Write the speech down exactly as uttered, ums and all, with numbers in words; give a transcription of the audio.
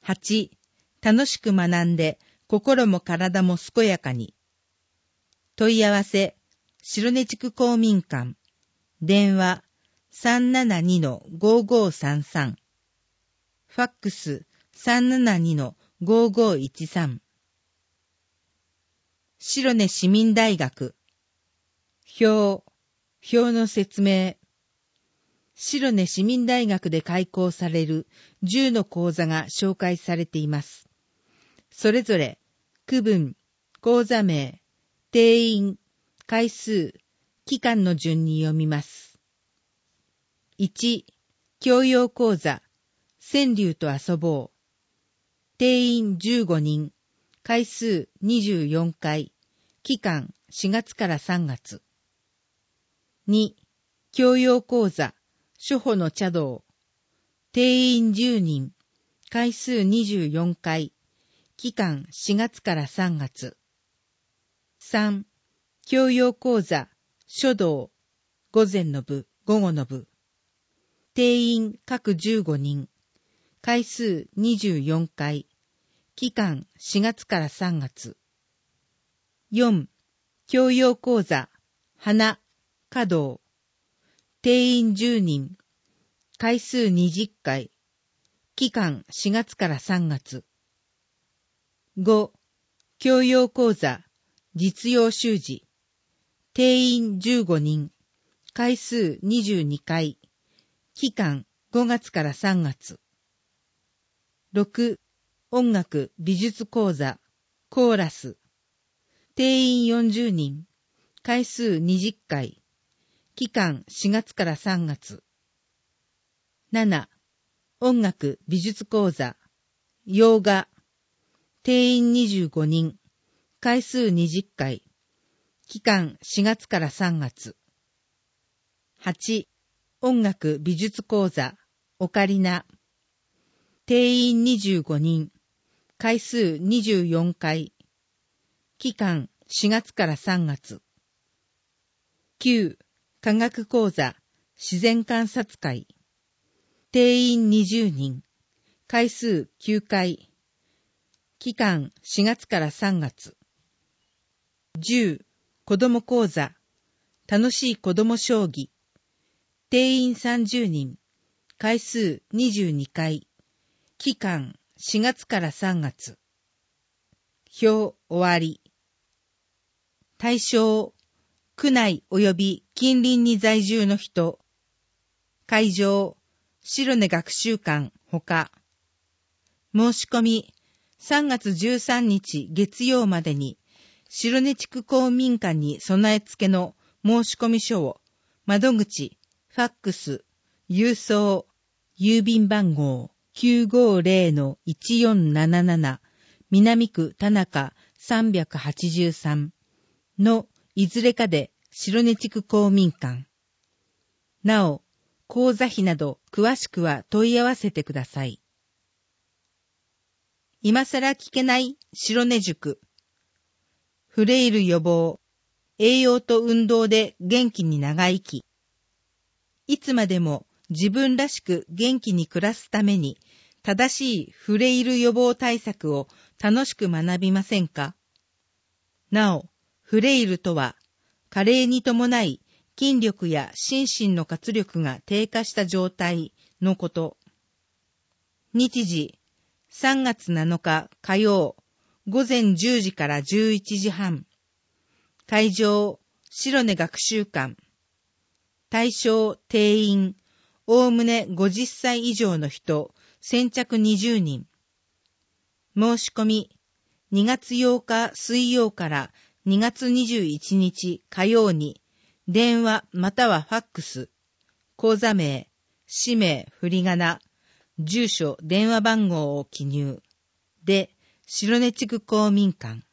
はち、楽しく学んで心も体も健やかに。問い合わせ、白根地区公民館。電話 さんななにのごーごーさんさん。ファックス さんななにのごーごーいちさん。白根市民大学。表、表の説明。白根市民大学で開講されるじゅうの講座が紹介されています。それぞれ、区分、講座名、定員、回数、期間の順に読みます。いち、教養講座、川柳と遊ぼう。定員じゅうごにん、回数にじゅうよんかい、期間しがつからさんがつ。に、教養講座、初歩の茶道。定員じゅうにん、回数にじゅうよんかい、期間しがつからさんがつ。さん、教養講座、書道、午前の部、午後の部。定員各じゅうごにん、回数にじゅうよんかい、期間しがつからさんがつ。よん、教養講座、花、華道。定員じゅうにん、回数にじゅっかい、期間しがつからさんがつ。ご、教養講座、実用習字。定員じゅうごにん、回数にじゅうにかい、期間ごがつからさんがつ。ろく、音楽美術講座、コーラス。定員よんじゅうにん、回数にじゅっかい、期間しがつからさんがつ。なな、音楽美術講座、洋画。定員にじゅうごにん、回数にじゅっかい、期間しがつからさんがつ。はち、音楽美術講座、オカリナ。定員にじゅうごにん、回数にじゅうよんかい、期間しがつからさんがつ。きゅう、科学講座、自然観察会。定員にじゅうにん、回数きゅうかい、期間しがつからさんがつ。じゅう、子ども講座、楽しい子ども将棋。定員さんじゅうにん、回数にじゅうにかい、期間しがつからさんがつ。表終わり。対象、区内及び近隣に在住の人。会場、白根学習館ほか。申し込み、さんがつじゅうさんにち月曜までに、白根地区公民館に備え付けの申し込み書を、窓口、ファックス、郵送、郵便番号 きゅうごーぜろのいちよんなななな 南区田中さんはちさんのいずれかで白根地区公民館。なお、講座費など詳しくは問い合わせてください。今さら聞けない白根塾。フレイル予防、栄養と運動で元気に長生き。いつまでも自分らしく元気に暮らすために、正しいフレイル予防対策を楽しく学びませんか？なお、フレイルとは、加齢に伴い筋力や心身の活力が低下した状態のこと。日時、さんがつなのか火曜、午前じゅうじからじゅういちじはん。会場、白根学習館。対象定員、おおむねごじゅっさい以上の人、先着にじゅうにん。申し込み、にがつようか水曜からにがつにじゅういちにち火曜に、電話またはファックス、講座名、氏名、振り仮名、住所、電話番号を記入。で、白根地区公民館。